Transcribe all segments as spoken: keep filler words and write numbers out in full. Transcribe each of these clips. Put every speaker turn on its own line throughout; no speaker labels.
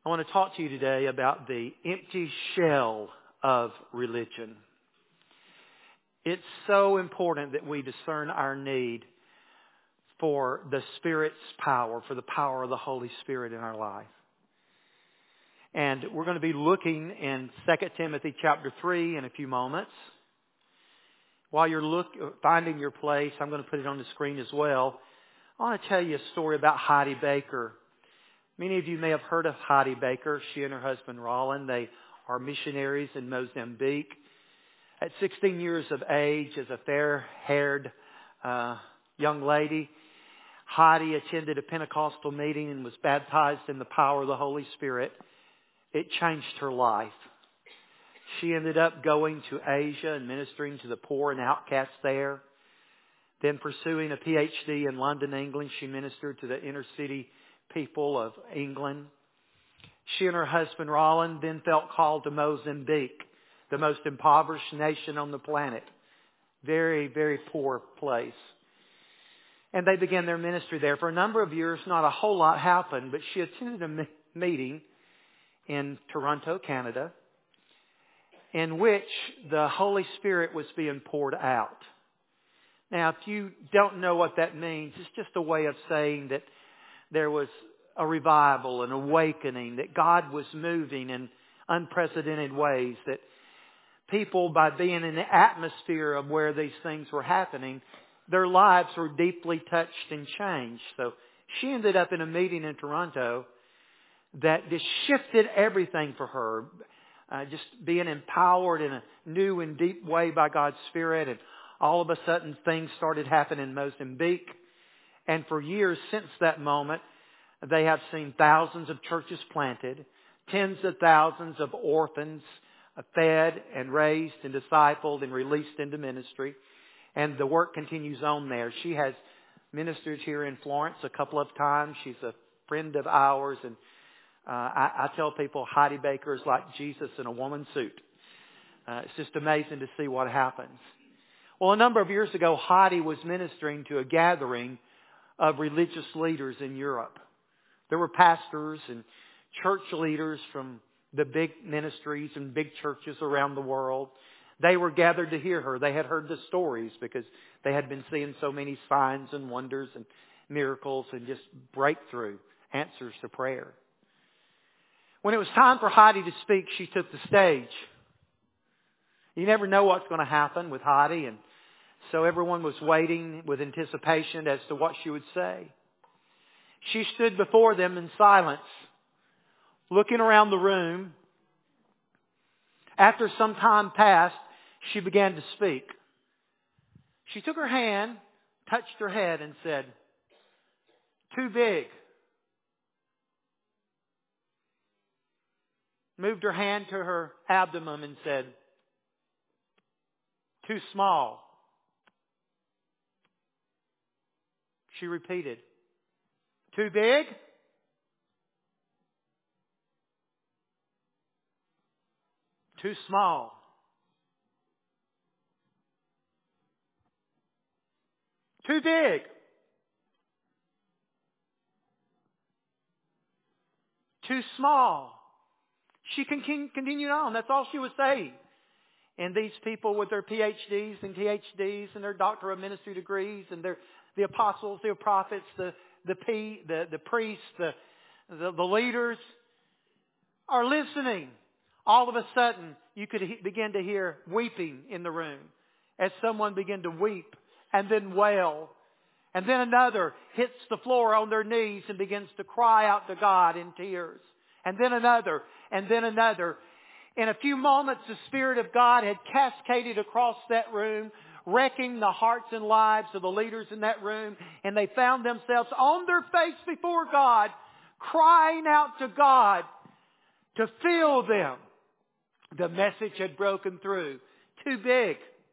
I want to talk to you today about the empty shell of religion. It's so important that we discern our need for the Spirit's power, for the power of the Holy Spirit in our life. And we're going to be looking in Second Timothy chapter three in a few moments. While you're look, finding your place, I'm going to put it on the screen as well. I want to tell you a story about Heidi Baker. Many of you may have heard of Heidi Baker. She and her husband Roland, they are missionaries in Mozambique. At sixteen years of age, as a fair-haired uh, young lady, Heidi attended a Pentecostal meeting and was baptized in the power of the Holy Spirit. It changed her life. She ended up going to Asia and ministering to the poor and outcasts there. Then pursuing a P H D in London, England, she ministered to the inner city people of England. She and her husband Roland then felt called to Mozambique, the most impoverished nation on the planet. Very, very poor place. And they began their ministry there. For a number of years, not a whole lot happened, but she attended a meeting in Toronto, Canada, in which the Holy Spirit was being poured out. Now, if you don't know what that means, it's just a way of saying that there was a revival, an awakening, that God was moving in unprecedented ways, that people, by being in the atmosphere of where these things were happening, their lives were deeply touched and changed. So she ended up in a meeting in Toronto that just shifted everything for her. Uh, just being empowered in a new and deep way by God's Spirit. And all of a sudden things started happening in Mozambique. And for years since that moment, they have seen thousands of churches planted, tens of thousands of orphans fed and raised and discipled and released into ministry. And the work continues on there. She has ministered here in Florence a couple of times. She's a friend of ours, and uh, I, I tell people Heidi Baker is like Jesus in a woman's suit. Uh, it's just amazing to see what happens. Well, a number of years ago, Heidi was ministering to a gathering of religious leaders in Europe. There were pastors and church leaders from the big ministries and big churches around the world. They were gathered to hear her. They had heard the stories because they had been seeing so many signs and wonders and miracles and just breakthrough answers to prayer. When it was time for Heidi to speak, she took the stage. You never know what's going to happen with Heidi, and so everyone was waiting with anticipation as to what she would say. She stood before them in silence, looking around the room. After some time passed, she began to speak. She took her hand, touched her head, and said, "Too big." Moved her hand to her abdomen and said, "Too small." She repeated, "Too big?" "Too small." "Too big?" "Too small." She continued on. That's all she was saying. And these people with their P H Ds and T H Ds and their Doctor of Ministry degrees and their the apostles, the prophets, the the P, the, the priests, the, the the leaders are listening. All of a sudden, you could he, begin to hear weeping in the room as someone began to weep and then wail. And then another hits the floor on their knees and begins to cry out to God in tears. And then another, and then another. In a few moments, the Spirit of God had cascaded across that room, wrecking the hearts and lives of the leaders in that room. And they found themselves on their face before God, crying out to God to fill them. The message had broken through. Too big.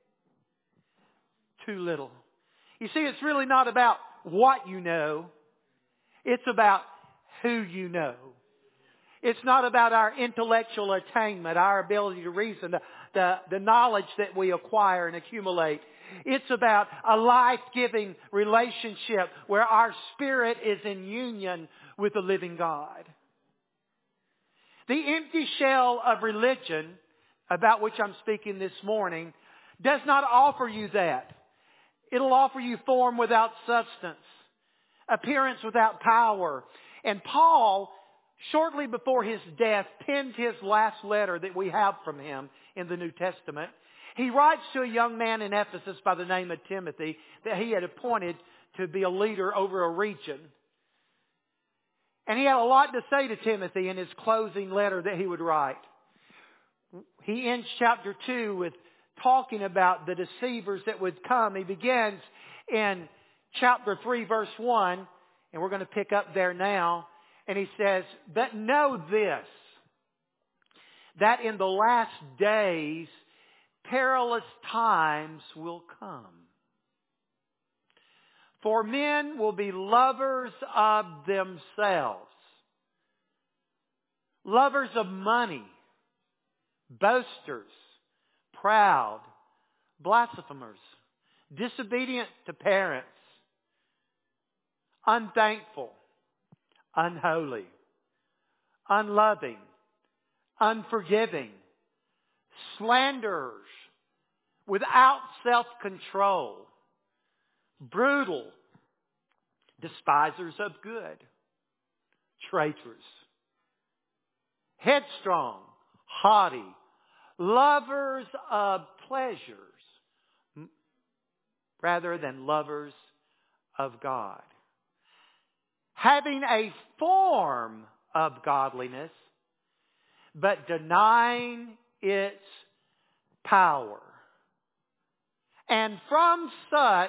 Too little. You see, it's really not about what you know. It's about who you know. It's not about our intellectual attainment, our ability to reason, the, the, the knowledge that we acquire and accumulate. It's about a life-giving relationship where our spirit is in union with the living God. The empty shell of religion, about which I'm speaking this morning, does not offer you that. It'll offer you form without substance, appearance without power. And Paul, shortly before his death, penned his last letter that we have from him in the New Testament. He writes to a young man in Ephesus by the name of Timothy that he had appointed to be a leader over a region. And he had a lot to say to Timothy in his closing letter that he would write. He ends chapter two with talking about the deceivers that would come. He begins in chapter three, verse one, and we're going to pick up there now. And he says, "But know this, that in the last days perilous times will come. For men will be lovers of themselves, lovers of money, boasters, proud, blasphemers, disobedient to parents, unthankful, unholy, unloving, unforgiving, slanderers, without self-control, brutal, despisers of good, traitors, headstrong, haughty, lovers of pleasures rather than lovers of God, having a form of godliness, but denying its power. And from such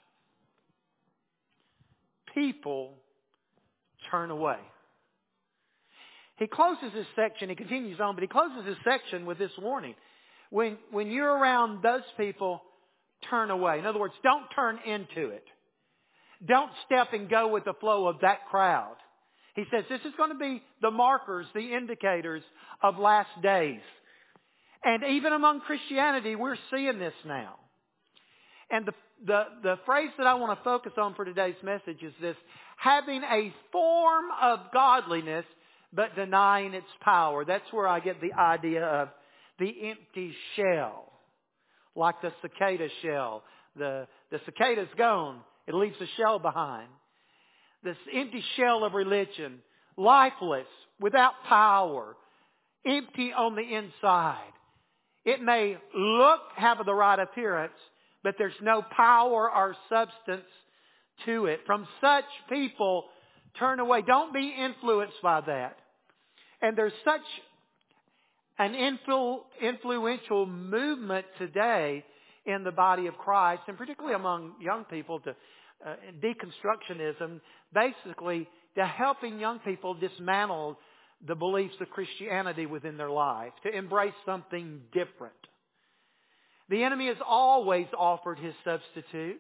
people turn away." He closes this section, he continues on, but he closes this section with this warning. When, when you're around those people, turn away. In other words, don't turn into it. Don't step and go with the flow of that crowd. He says this is going to be the markers, the indicators of last days. And even among Christianity, we're seeing this now. And the, the, the phrase that I want to focus on for today's message is this: having a form of godliness, but denying its power. That's where I get the idea of the empty shell. Like the cicada shell. The, the cicada's gone. It leaves the shell behind. This empty shell of religion. Lifeless, without power, empty on the inside. It may look, have the right appearance, but there's no power or substance to it. From such people, turn away. Don't be influenced by that. And there's such an influ- influential movement today in the body of Christ, and particularly among young people, to uh, deconstructionism, basically to helping young people dismantle the beliefs of Christianity within their life, to embrace something different. The enemy has always offered his substitutes.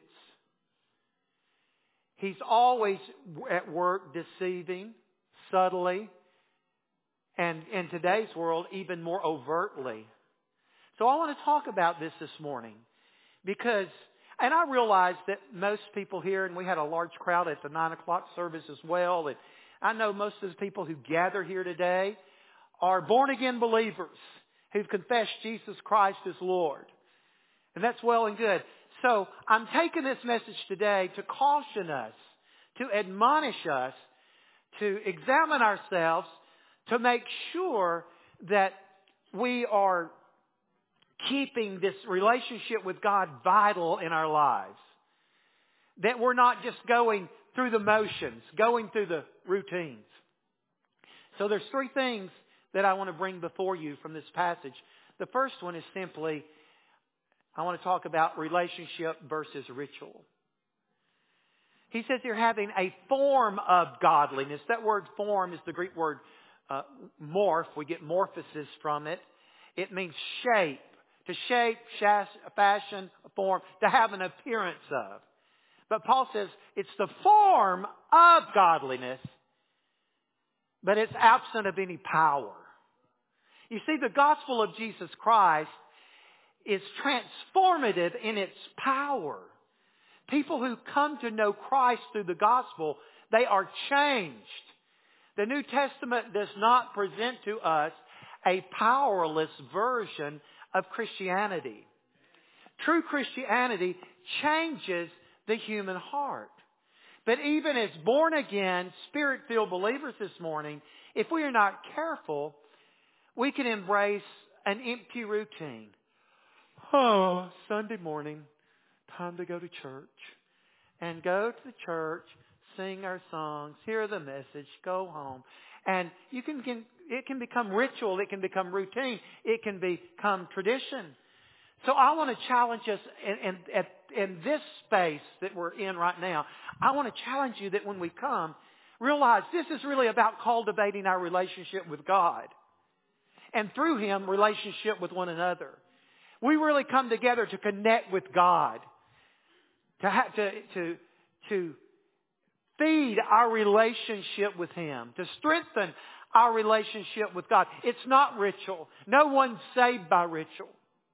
He's always at work deceiving, subtly, and in today's world, even more overtly. So I want to talk about this this morning because, and I realize that most people here, and we had a large crowd at the nine o'clock service as well, and I know most of the people who gather here today are born-again believers who've confessed Jesus Christ as Lord. And that's well and good. So I'm taking this message today to caution us, to admonish us, to examine ourselves, to make sure that we are keeping this relationship with God vital in our lives. That we're not just going through the motions, going through the routines. So there's three things that I want to bring before you from this passage. The first one is simply, I want to talk about relationship versus ritual. He says you're having a form of godliness. That word form is the Greek word uh, morph. We get morphosis from it. It means shape. To shape, fashion, form, to have an appearance of. But Paul says it's the form of godliness, but it's absent of any power. You see, the gospel of Jesus Christ is transformative in its power. People who come to know Christ through the gospel, they are changed. The New Testament does not present to us a powerless version of Christianity. True Christianity changes the human heart. But even as born-again, Spirit-filled believers this morning, if we are not careful, we can embrace an empty routine. Oh, Sunday morning, time to go to church. And go to the church, sing our songs, hear the message, go home. And you can, can it can become ritual, it can become routine, it can become tradition. So I want to challenge us in, in, in this space that we're in right now. I want to challenge you that when we come, realize this is really about cultivating our relationship with God. And through Him, relationship with one another. We really come together to connect with God. To, ha- to, to, to feed our relationship with Him. To strengthen our relationship with God. It's not ritual. No one's saved by ritual.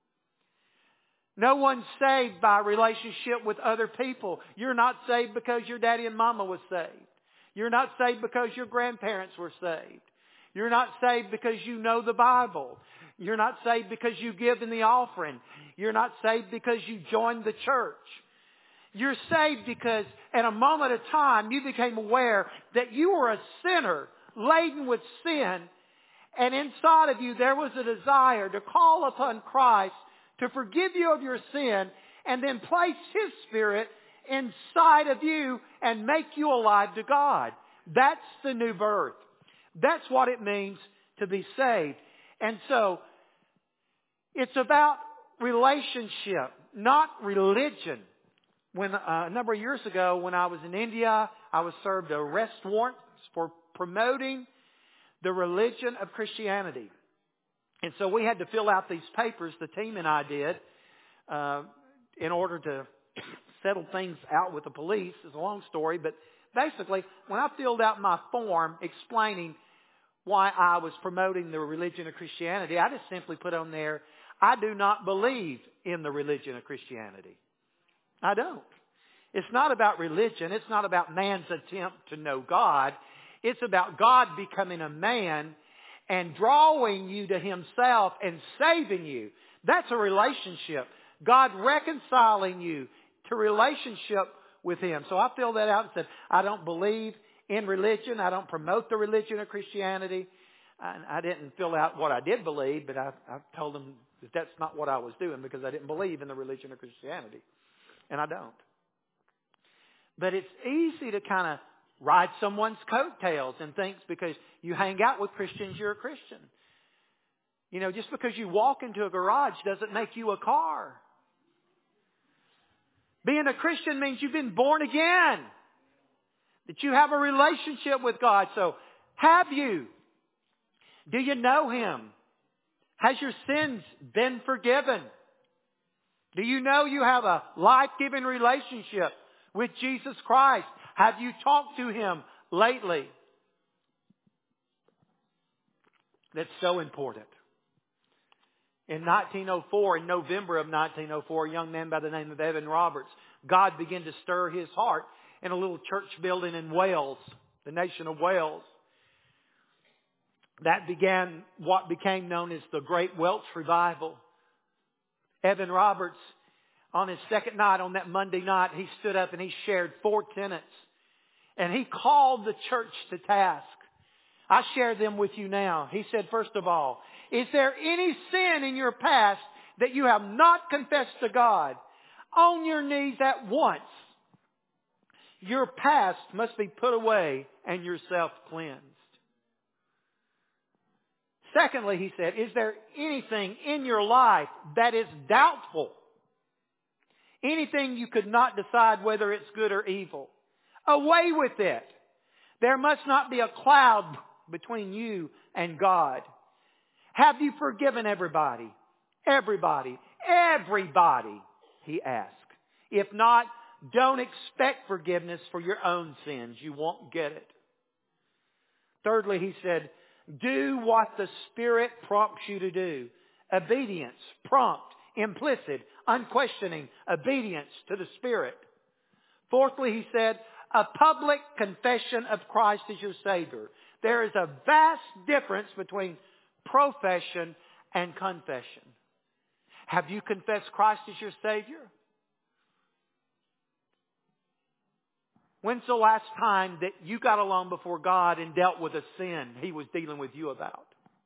No one's saved by relationship with other people. You're not saved because your daddy and mama was saved. You're not saved because your grandparents were saved. You're not saved because you know the Bible. You're not saved because you give in the offering. You're not saved because you joined the church. You're saved because at a moment of time you became aware that you were a sinner laden with sin, and inside of you there was a desire to call upon Christ to forgive you of your sin and then place His Spirit inside of you and make you alive to God. That's the new birth. That's what it means to be saved. And so, it's about relationship, not religion. When uh, a number of years ago, when I was in India, I was served arrest warrants for promoting the religion of Christianity. And so we had to fill out these papers, the team and I did, uh, in order to settle things out with the police. It's a long story, but basically, when I filled out my form explaining why I was promoting the religion of Christianity, I just simply put on there, I do not believe in the religion of Christianity. I don't. It's not about religion. It's not about man's attempt to know God. It's about God becoming a man and drawing you to Himself and saving you. That's a relationship. God reconciling you to relationship with Him. So I filled that out and said, I don't believe in religion. I don't promote the religion of Christianity. I, I didn't fill out what I did believe, but I, I told them that that's not what I was doing because I didn't believe in the religion of Christianity. And I don't. But it's easy to kind of ride someone's coattails and think because you hang out with Christians, you're a Christian. You know, just because you walk into a garage doesn't make you a car. Being a Christian means you've been born again. That you have a relationship with God. So, have you? Do you know Him? Has your sins been forgiven? Do you know you have a life-giving relationship with Jesus Christ? Have you talked to Him lately? That's so important. In nineteen oh four, in November of nineteen oh four, a young man by the name of Evan Roberts, God began to stir his heart in a little church building in Wales, the nation of Wales. That began what became known as the Great Welsh Revival. Evan Roberts, on his second night, on that Monday night, he stood up and he shared four tenets. And he called the church to task. I share them with you now. He said, first of all, is there any sin in your past that you have not confessed to God? On your knees at once. Your past must be put away and yourself cleansed. Secondly, he said, is there anything in your life that is doubtful? Anything you could not decide whether it's good or evil? Away with it. There must not be a cloud between you and God. Have you forgiven everybody? Everybody. Everybody, he asked. If not, don't expect forgiveness for your own sins. You won't get it. Thirdly, he said, do what the Spirit prompts you to do. Obedience, prompt, implicit, unquestioning obedience to the Spirit. Fourthly, he said, a public confession of Christ as your Savior. There is a vast difference between profession and confession. Have you confessed Christ as your Savior? When's the last time that you got along before God and dealt with a sin He was dealing with you about?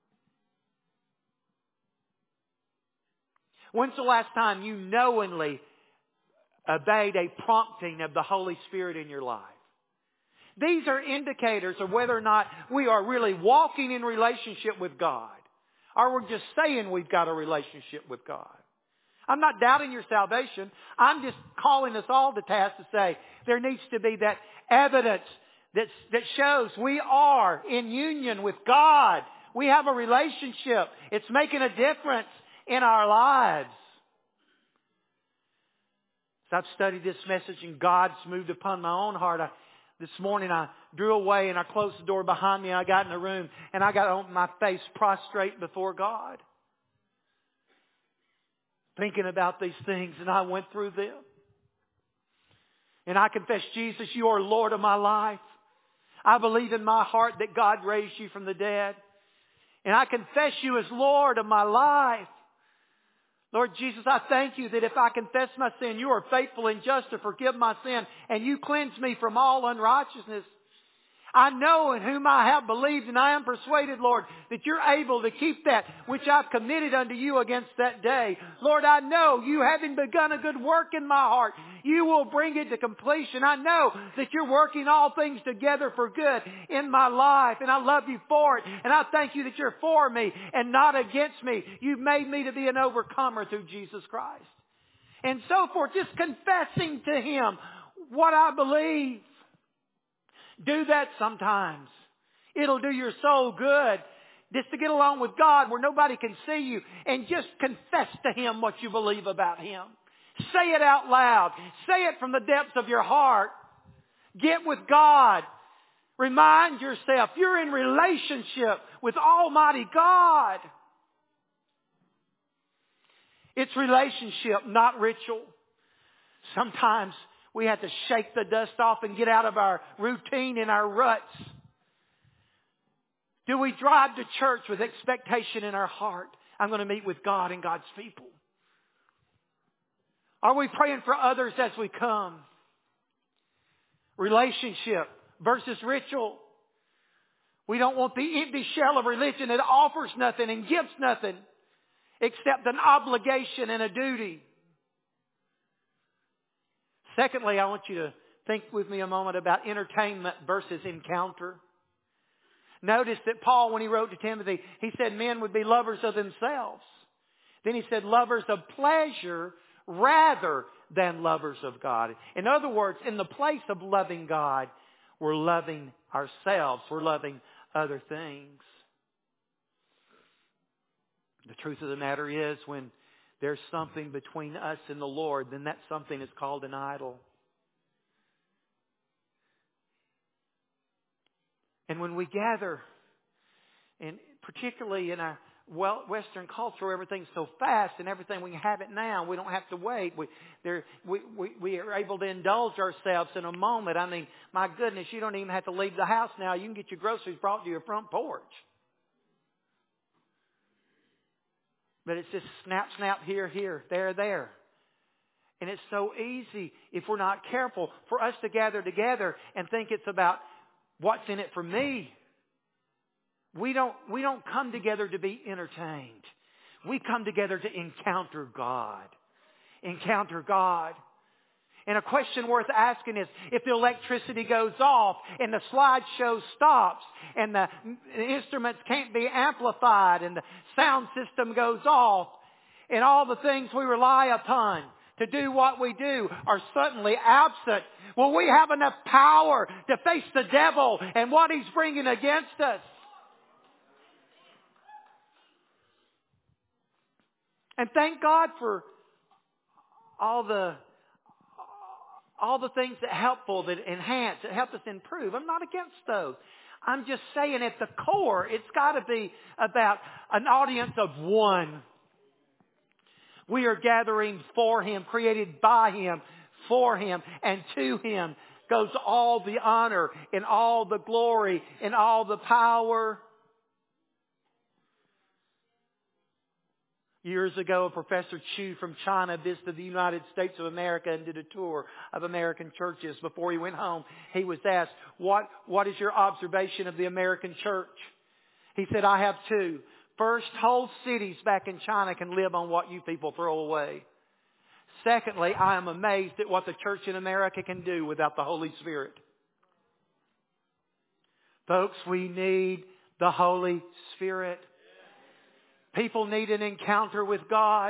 When's the last time you knowingly obeyed a prompting of the Holy Spirit in your life? These are indicators of whether or not we are really walking in relationship with God, or we're just saying we've got a relationship with God. I'm not doubting your salvation. I'm just calling us all to task to say there needs to be that evidence that, that shows we are in union with God. We have a relationship. It's making a difference in our lives. As I've studied this message and God's moved upon my own heart, I, this morning I drew away and I closed the door behind me. I got in the room and I got on my face prostrate before God, thinking about these things, and I went through them. And I confess, Jesus, you are Lord of my life. I believe in my heart that God raised you from the dead. And I confess you as Lord of my life. Lord Jesus, I thank you that if I confess my sin, you are faithful and just to forgive my sin, and you cleanse me from all unrighteousness. I know in whom I have believed, and I am persuaded, Lord, that you're able to keep that which I've committed unto you against that day. Lord, I know you, having begun a good work in my heart, you will bring it to completion. I know that you're working all things together for good in my life, and I love you for it. And I thank you that you're for me and not against me. You've made me to be an overcomer through Jesus Christ. And so forth, just confessing to Him what I believe. Do that sometimes. It'll do your soul good just to get along with God where nobody can see you, and just confess to Him what you believe about Him. Say it out loud. Say it from the depths of your heart. Get with God. Remind yourself you're in relationship with Almighty God. It's relationship, not ritual. Sometimes we have to shake the dust off and get out of our routine and our ruts. Do we drive to church with expectation in our heart? I'm going to meet with God and God's people. Are we praying for others as we come? Relationship versus ritual. We don't want the empty shell of religion that offers nothing and gives nothing except an obligation and a duty. Secondly, I want you to think with me a moment about entertainment versus encounter. Notice that Paul, when he wrote to Timothy, he said men would be lovers of themselves. Then he said lovers of pleasure rather than lovers of God. In other words, in the place of loving God, we're loving ourselves. We're loving other things. The truth of the matter is, when there's something between us and the Lord, then that something is called an idol. And when we gather, and particularly in our Western culture, everything's so fast and everything, we can have it now. We don't have to wait. We, there, we, we, we are able to indulge ourselves in a moment. I mean, my goodness, you don't even have to leave the house now. You can get your groceries brought to your front porch. But it's just snap, snap, here, here, there, there. And it's so easy, if we're not careful, for us to gather together and think it's about what's in it for me. We don't, we don't come together to be entertained. We come together to encounter God. Encounter God. And a question worth asking is, if the electricity goes off and the slideshow stops and the instruments can't be amplified and the sound system goes off and all the things we rely upon to do what we do are suddenly absent, will we have enough power to face the devil and what he's bringing against us? And thank God for all the all the things that helpful, that enhance, that help us improve. I'm not against those. I'm just saying at the core, it's got to be about an audience of one. We are gathering for Him, created by Him, for Him, and to Him, goes all the honor and all the glory and all the power. Years ago, Professor Chu from China visited the United States of America and did a tour of American churches. Before he went home, he was asked, what, what is your observation of the American church? He said, I have two. First, whole cities back in China can live on what you people throw away. Secondly, I am amazed at what the church in America can do without the Holy Spirit. Folks, we need the Holy Spirit. People need an encounter with God.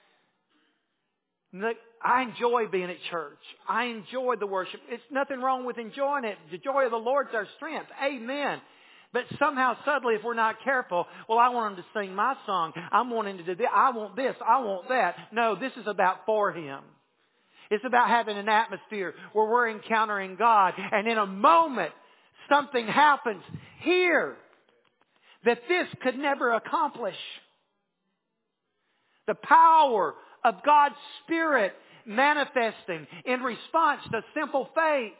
I enjoy being at church. I enjoy the worship. It's nothing wrong with enjoying it. The joy of the Lord's our strength. Amen. But somehow, suddenly, if we're not careful, well, I want him to sing my song. I'm wanting to do this. I want this. I want that. No, this is about for him. It's about having an atmosphere where we're encountering God. And in a moment, something happens here that this could never accomplish. The power of God's Spirit manifesting in response to simple faith.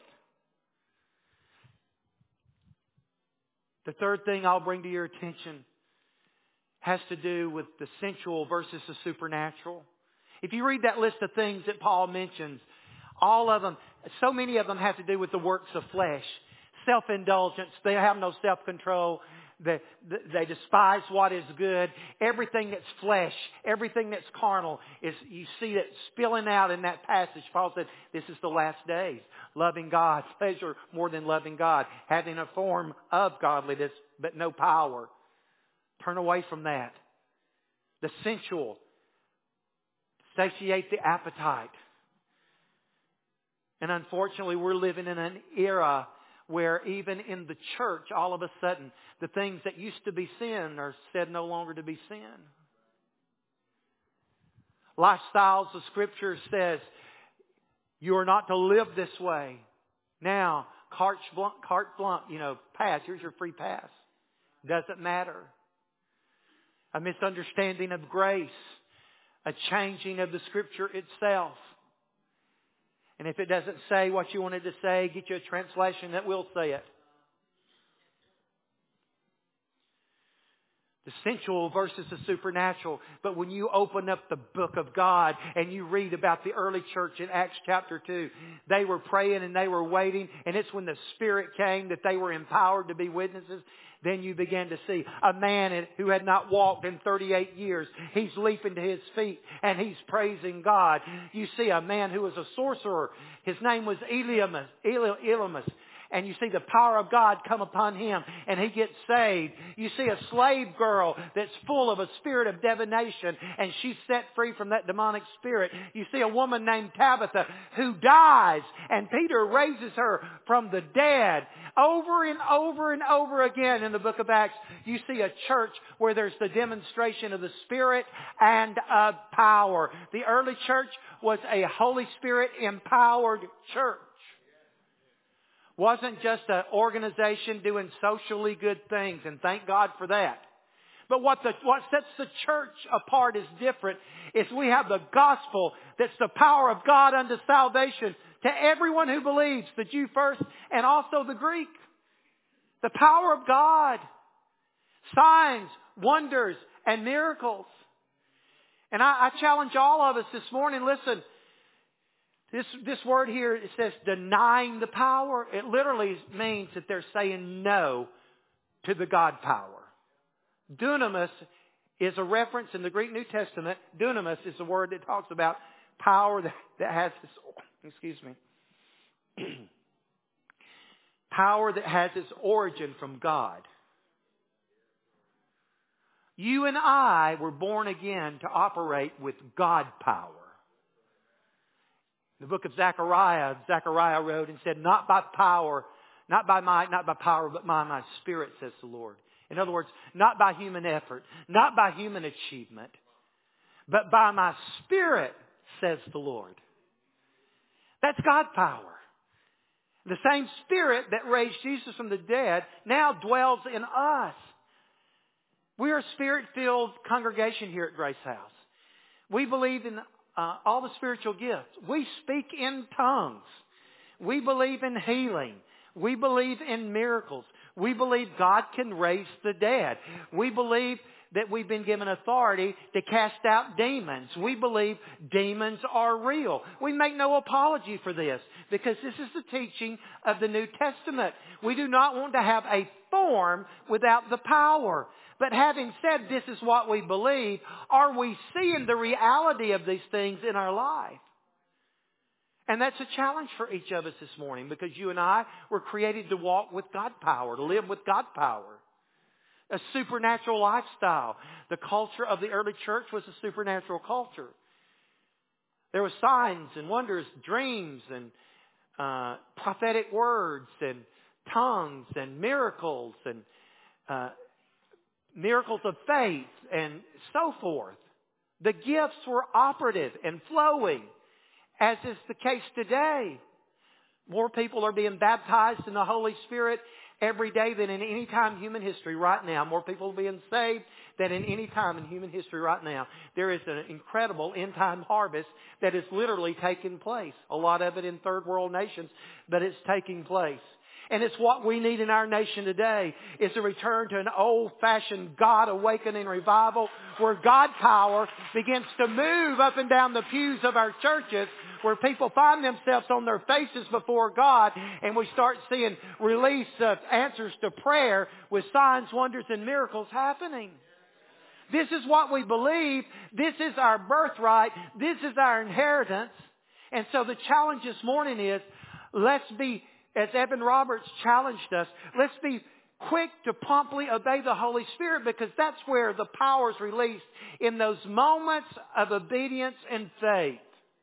The third thing I'll bring to your attention has to do with the sensual versus the supernatural. If you read that list of things that Paul mentions, all of them, so many of them have to do with the works of flesh. Self-indulgence. They have no self-control. They, they despise what is good. Everything that's flesh, everything that's carnal, is you see it spilling out in that passage. Paul said, this is the last days. Loving God, pleasure more than loving God. Having a form of godliness, but no power. Turn away from that. The sensual. Satiate the appetite. And unfortunately, we're living in an era where even in the church, all of a sudden, the things that used to be sin are said no longer to be sin. Lifestyles, the Scripture says, you are not to live this way. Now, carte blanche, carte blanche, you know, pass. Here's your free pass. Doesn't matter. A misunderstanding of grace. A changing of the Scripture itself. And if it doesn't say what you wanted to say, get you a translation that will say it. The sensual versus the supernatural. But when you open up the book of God and you read about the early church in Acts chapter two, they were praying and they were waiting. And it's when the Spirit came that they were empowered to be witnesses. Then you began to see a man who had not walked in thirty-eight years. He's leaping to his feet and he's praising God. You see a man who was a sorcerer. His name was Elymas. Elymas. And you see the power of God come upon him and he gets saved. You see a slave girl that's full of a spirit of divination and she's set free from that demonic spirit. You see a woman named Tabitha who dies and Peter raises her from the dead. Over and over and over again in the book of Acts, you see a church where there's the demonstration of the Spirit and of power. The early church was a Holy Spirit empowered church. Wasn't just an organization doing socially good things, and thank God for that. But what the, what sets the church apart is different. Is we have the gospel that's the power of God unto salvation to everyone who believes, the Jew first and also the Greek. The power of God. Signs, wonders, and miracles. And I, I challenge all of us this morning, listen, This, this word here, it says denying the power. It literally means that they're saying no to the God power. Dunamis is a reference in the Greek New Testament. Dunamis is a word that talks about power that, that has this, excuse me, power that has its origin from God. You and I were born again to operate with God power. The book of Zechariah, Zechariah wrote and said, not by power, not by might, not by power, but by my Spirit, says the Lord. In other words, not by human effort, not by human achievement, but by my Spirit, says the Lord. That's God power. The same Spirit that raised Jesus from the dead now dwells in us. We are a Spirit-filled congregation here at Grace House. We believe in Uh, all the spiritual gifts. We speak in tongues. We believe in healing. We believe in miracles. We believe God can raise the dead. We believe that we've been given authority to cast out demons. We believe demons are real. We make no apology for this because this is the teaching of the New Testament. We do not want to have a form without the power. But having said this is what we believe, are we seeing the reality of these things in our life? And that's a challenge for each of us this morning because you and I were created to walk with God power, to live with God power. A supernatural lifestyle. The culture of the early church was a supernatural culture. There were signs and wonders, dreams and uh, prophetic words and tongues and miracles and uh, miracles of faith and so forth. The gifts were operative and flowing, as is the case today. More people are being baptized in the Holy Spirit every day than in any time in human history right now. More people are being saved than in any time in human history right now. There is an incredible end-time harvest that is literally taking place. A lot of it in third world nations, but it's taking place. And it's what we need in our nation today is a return to an old-fashioned God awakening revival where God power begins to move up and down the pews of our churches, where people find themselves on their faces before God, and we start seeing release of answers to prayer with signs, wonders, and miracles happening. This is what we believe. This is our birthright. This is our inheritance. And so the challenge this morning is, let's be, as Evan Roberts challenged us, let's be quick to promptly obey the Holy Spirit, because that's where the power is released, in those moments of obedience and faith.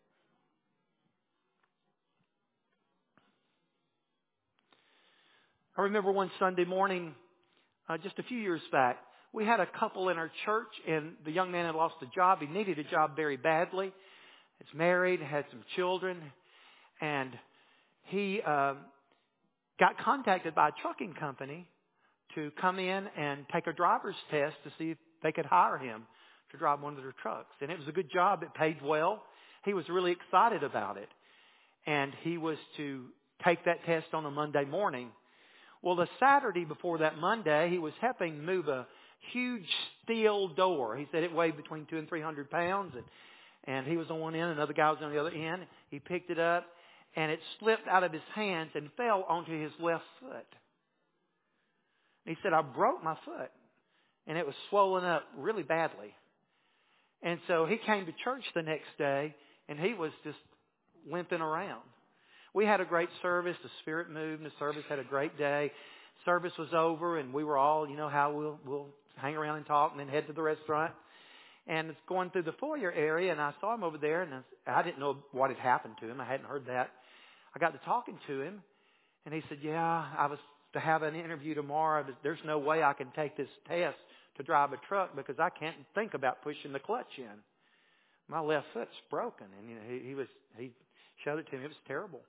I remember one Sunday morning, uh, just a few years back, we had a couple in our church, and the young man had lost a job. He needed a job very badly. He's married, had some children, and he uh, got contacted by a trucking company to come in and take a driver's test to see if they could hire him to drive one of their trucks. And it was a good job. It paid well. He was really excited about it. And he was to take that test on a Monday morning. Well, the Saturday before that Monday, he was helping move a huge steel door. He said it weighed between two and three hundred pounds, and and he was on one end, another guy was on the other end. He picked it up, and it slipped out of his hands and fell onto his left foot. And he said, "I broke my foot," and it was swollen up really badly. And so he came to church the next day, and he was just limping around. We had a great service. The Spirit moved, and the service had a great day. Service was over, and we were all, you know how we'll we'll hang around and talk and then head to the restaurant. And it's going through the foyer area, and I saw him over there, and I, I didn't know what had happened to him. I hadn't heard that. I got to talking to him, and he said, "Yeah, I was to have an interview tomorrow, but there's no way I can take this test to drive a truck because I can't think about pushing the clutch in. My left foot's broken." And you know, he, he was he showed it to me. It was terrible.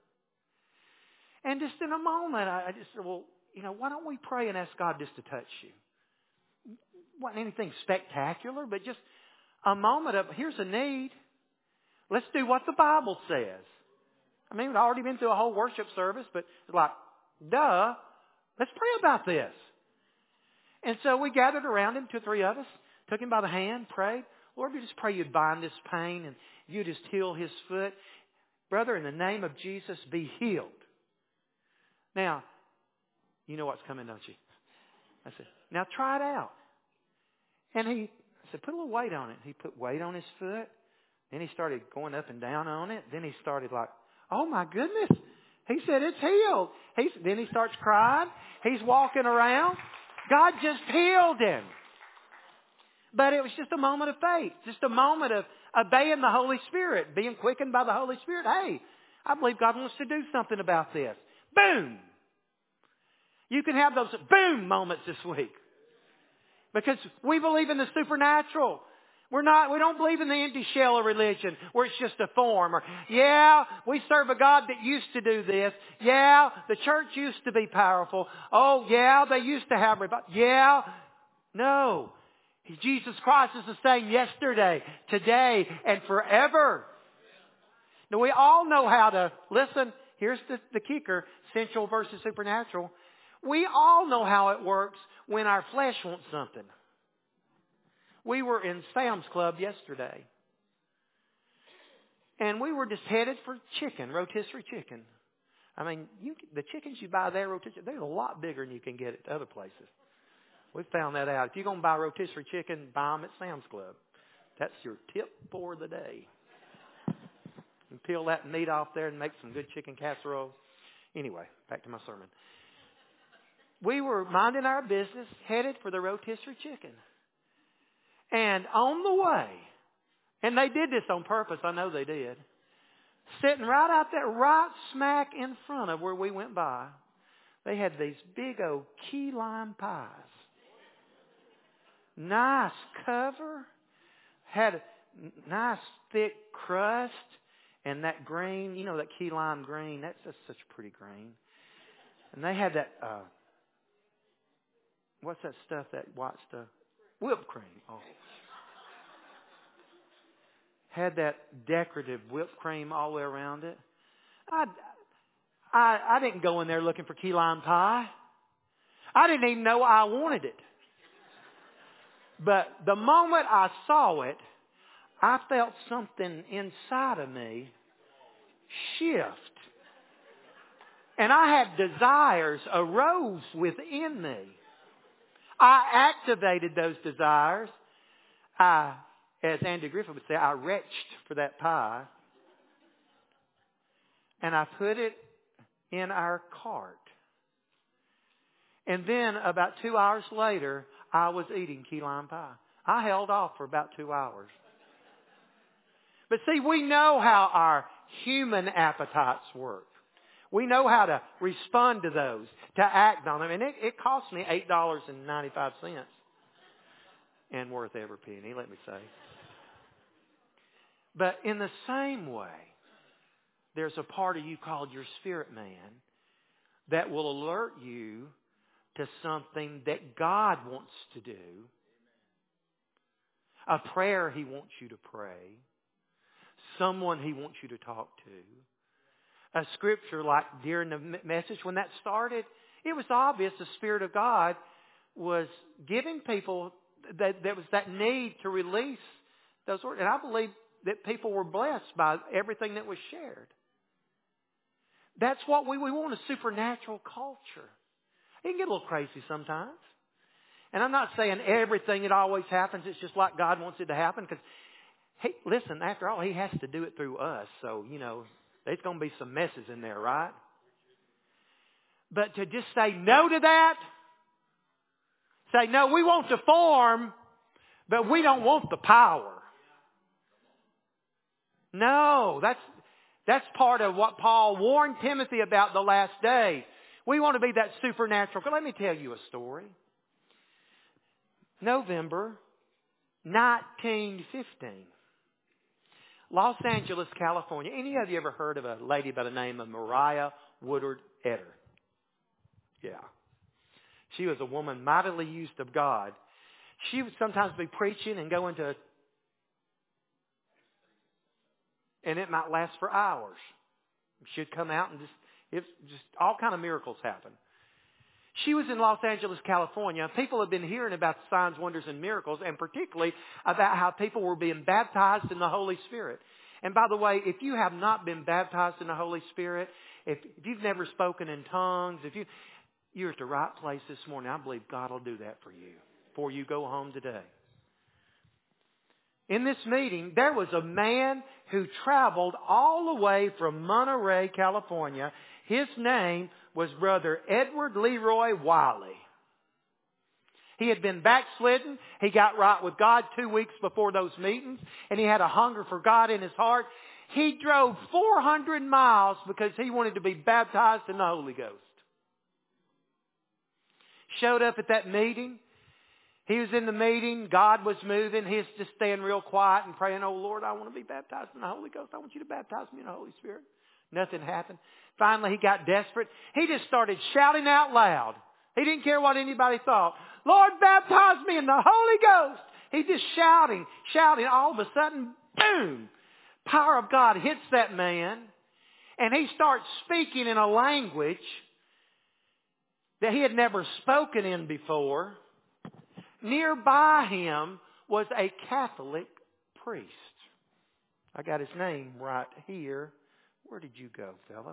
And just in a moment, I just said, well, you know, why don't we pray and ask God just to touch you? Wasn't anything spectacular, but just a moment of, here's a need. Let's do what the Bible says. I mean, we've already been through a whole worship service, but it's like, duh, let's pray about this. And so we gathered around him, two or three of us, took him by the hand, prayed. Lord, we just pray you'd bind this pain and you just heal his foot. Brother, in the name of Jesus, be healed. Now, you know what's coming, don't you? I said, now try it out. And he I said, put a little weight on it. He put weight on his foot. Then he started going up and down on it. Then he started like, oh my goodness. He said, it's healed. He, then he starts crying. He's walking around. God just healed him. But it was just a moment of faith. Just a moment of obeying the Holy Spirit. Being quickened by the Holy Spirit. Hey, I believe God wants to do something about this. Boom! You can have those boom moments this week. Because we believe in the supernatural. We're not, we don't believe in the empty shell of religion where it's just a form. Or, yeah, we serve a God that used to do this. Yeah, the church used to be powerful. Oh, yeah, they used to have revival. Yeah. No. Jesus Christ is the same yesterday, today, and forever. Now, we all know how to, listen, here's the, the kicker, sensual versus supernatural. We all know how it works when our flesh wants something. We were in Sam's Club yesterday. And we were just headed for chicken, rotisserie chicken. I mean, you, the chickens you buy there, rotisserie, they're a lot bigger than you can get at other places. We found that out. If you're going to buy rotisserie chicken, buy them at Sam's Club. That's your tip for the day. You peel that meat off there and make some good chicken casserole. Anyway, back to my sermon. We were minding our business, headed for the rotisserie chicken. And on the way, and they did this on purpose, I know they did, sitting right out there, right smack in front of where we went by, they had these big old key lime pies. Nice cover, had a nice thick crust, and that green, you know that key lime green, that's just such a pretty green. And they had that, uh, what's that stuff, that white stuff? Whipped cream. Oh. Had that decorative whipped cream all the way around it. I, I, I didn't go in there looking for key lime pie. I didn't even know I wanted it. But the moment I saw it, I felt something inside of me shift. And I had desires arose within me. I activated those desires. I, as Andy Griffith would say, I retched for that pie. And I put it in our cart. And then about two hours later, I was eating key lime pie. I held off for about two hours. But see, we know how our human appetites work. We know how to respond to those, to act on them. And it, it cost me eight dollars and ninety-five cents. And worth every penny, let me say. But in the same way, there's a part of you called your spirit man that will alert you to something that God wants to do. A prayer He wants you to pray. Someone He wants you to talk to. A scripture like during the message when that started, it was obvious the Spirit of God was giving people that there was that need to release those words. And I believe that people were blessed by everything that was shared. That's what we, we want, a supernatural culture. It can get a little crazy sometimes. And I'm not saying everything that always happens, it's just like God wants it to happen. Because, hey, listen, after all, He has to do it through us. So, you know, there's going to be some messes in there, right? But to just say no to that, say, no, we want the form, but we don't want the power. No, that's that's part of what Paul warned Timothy about the last days. We want to be that supernatural. Let me tell you a story. November nineteen fifteen. Los Angeles, California. Any of you ever heard of a lady by the name of Maria Woodard Etter? Yeah. She was a woman mightily used of God. She would sometimes be preaching and go into, and it might last for hours. She'd come out and just, it's just all kind of miracles happen. She was in Los Angeles, California. People have been hearing about the signs, wonders, and miracles, and particularly about how people were being baptized in the Holy Spirit. And by the way, if you have not been baptized in the Holy Spirit, if, if you've never spoken in tongues, if you, you're at the right place this morning. I believe God will do that for you before you go home today. In this meeting, there was a man who traveled all the way from Monterey, California. His name was Brother Edward Leroy Wiley. He had been backslidden. He got right with God two weeks before those meetings, and he had a hunger for God in his heart. He drove four hundred miles because he wanted to be baptized in the Holy Ghost. Showed up at that meeting. He was in the meeting. God was moving. He was just staying real quiet and praying, oh, Lord, I want to be baptized in the Holy Ghost. I want you to baptize me in the Holy Spirit. Nothing happened. Finally, he got desperate. He just started shouting out loud. He didn't care what anybody thought. Lord, baptize me in the Holy Ghost. He just shouting, shouting. All of a sudden, boom, power of God hits that man. And he starts speaking in a language that he had never spoken in before. Nearby him was a Catholic priest. I got his name right here. Where did you go, fella?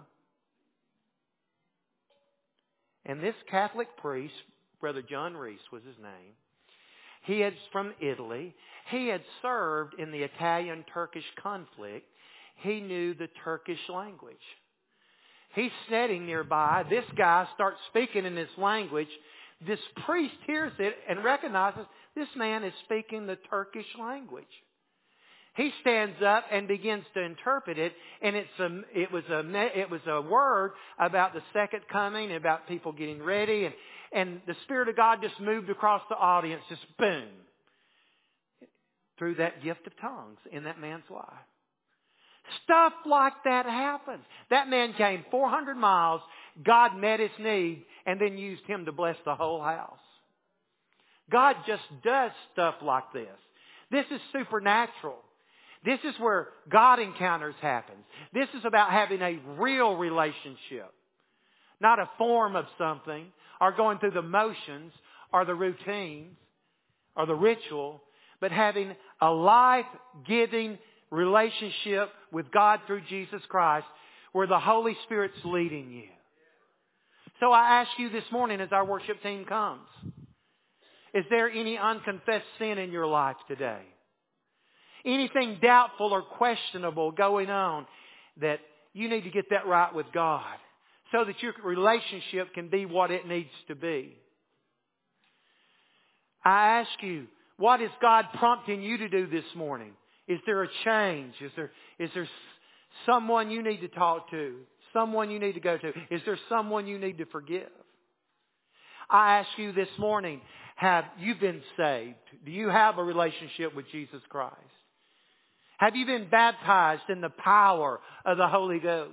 And this Catholic priest, Brother John Reese was his name. He is from Italy. He had served in the Italian-Turkish conflict. He knew the Turkish language. He's sitting nearby. This guy starts speaking in this language. This priest hears it and recognizes this man is speaking the Turkish language. He stands up and begins to interpret it, and it's a, it was a it was a word about the second coming, about people getting ready, and and the Spirit of God just moved across the audience, just boom, through that gift of tongues in that man's life. Stuff like that happens. That man came four hundred miles. God met his need and then used him to bless the whole house. God just does stuff like this. This is supernatural. This is where God encounters happens. This is about having a real relationship. Not a form of something or going through the motions or the routines or the ritual, but having a life-giving relationship with God through Jesus Christ where the Holy Spirit's leading you. So I ask you this morning as our worship team comes, is there any unconfessed sin in your life today? Anything doubtful or questionable going on that you need to get that right with God so that your relationship can be what it needs to be? I ask you, what is God prompting you to do this morning? Is there a change? Is there, is there someone you need to talk to? Someone you need to go to? Is there someone you need to forgive? I ask you this morning, have you been saved? Do you have a relationship with Jesus Christ? Have you been baptized in the power of the Holy Ghost?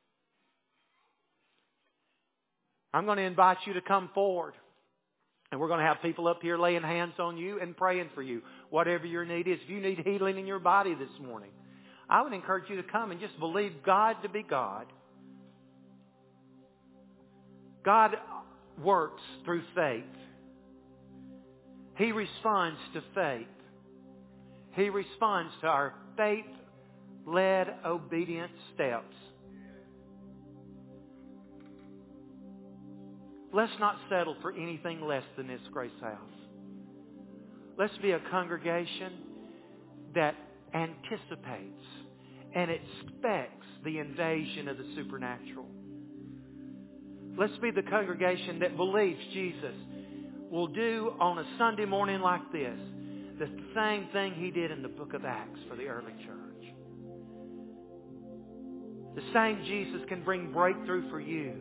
I'm going to invite you to come forward. And we're going to have people up here laying hands on you and praying for you. Whatever your need is. If you need healing in your body this morning, I would encourage you to come and just believe God to be God. God works through faith. He responds to faith. He responds to our faith-led obedient steps. Let's not settle for anything less than this Grace House. Let's be a congregation that anticipates and expects the invasion of the supernatural. Let's be the congregation that believes Jesus will do on a Sunday morning like this the same thing He did in the book of Acts for the early church. The same Jesus can bring breakthrough for you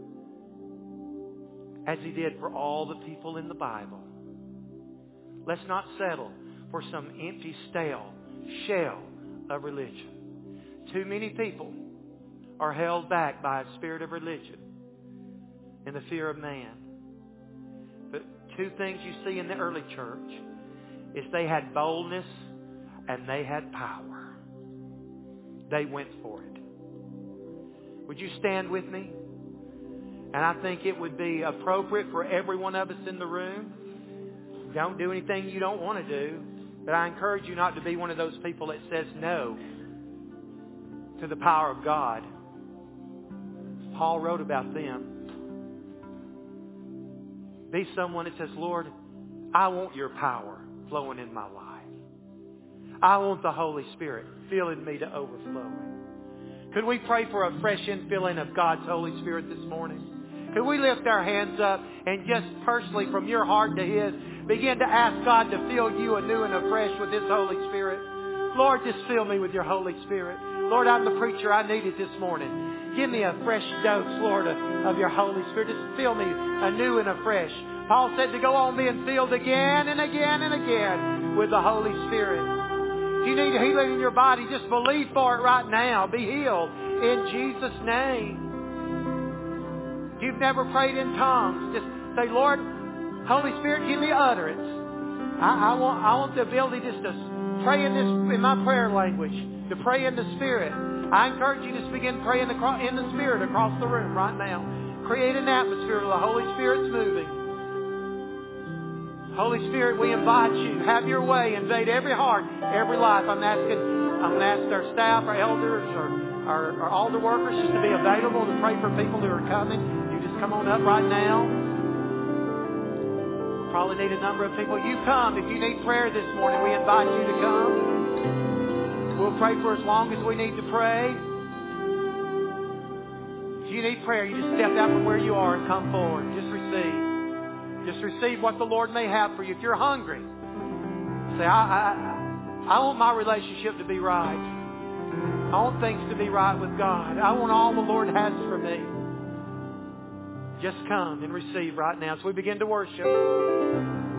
as He did for all the people in the Bible. Let's not settle for some empty, stale shell of religion. Too many people are held back by a spirit of religion and the fear of man. But two things you see in the early church is they had boldness and they had power. They went for it. Would you stand with me? And I think it would be appropriate for every one of us in the room. Don't do anything you don't want to do. But I encourage you not to be one of those people that says no to the power of God. Paul wrote about them. Be someone that says, Lord, I want your power flowing in my life. I want the Holy Spirit filling me to overflowing. Could we pray for a fresh infilling of God's Holy Spirit this morning? Could we lift our hands up and just personally from your heart to His, begin to ask God to fill you anew and afresh with His Holy Spirit? Lord, just fill me with your Holy Spirit. Lord, I'm the preacher. I need it this morning. Give me a fresh dose, Lord, of, of your Holy Spirit. Just fill me anew and afresh. Paul said to go on being filled again and again and again with the Holy Spirit. If you need healing in your body, just believe for it right now. Be healed in Jesus' name. If you've never prayed in tongues, just say, Lord, Holy Spirit, give me utterance. I, I want I want the ability just to pray in this in my prayer language, to pray in the Spirit. I encourage you to begin praying in the Spirit across the room right now. Create an atmosphere where the Holy Spirit's moving. Holy Spirit, we invite you. Have your way. Invade every heart, every life. I'm asking, I'm going to ask our staff, our elders, our, our, our altar workers just to be available to pray for people who are coming. You just come on up right now. We'll probably need a number of people. You come. If you need prayer this morning, we invite you to come. We'll pray for as long as we need to pray. If you need prayer, you just step out from where you are and come forward. Just receive. Just receive what the Lord may have for you. If you're hungry, say, I, I, I want my relationship to be right. I want things to be right with God. I want all the Lord has for me. Just come and receive right now as we begin to worship.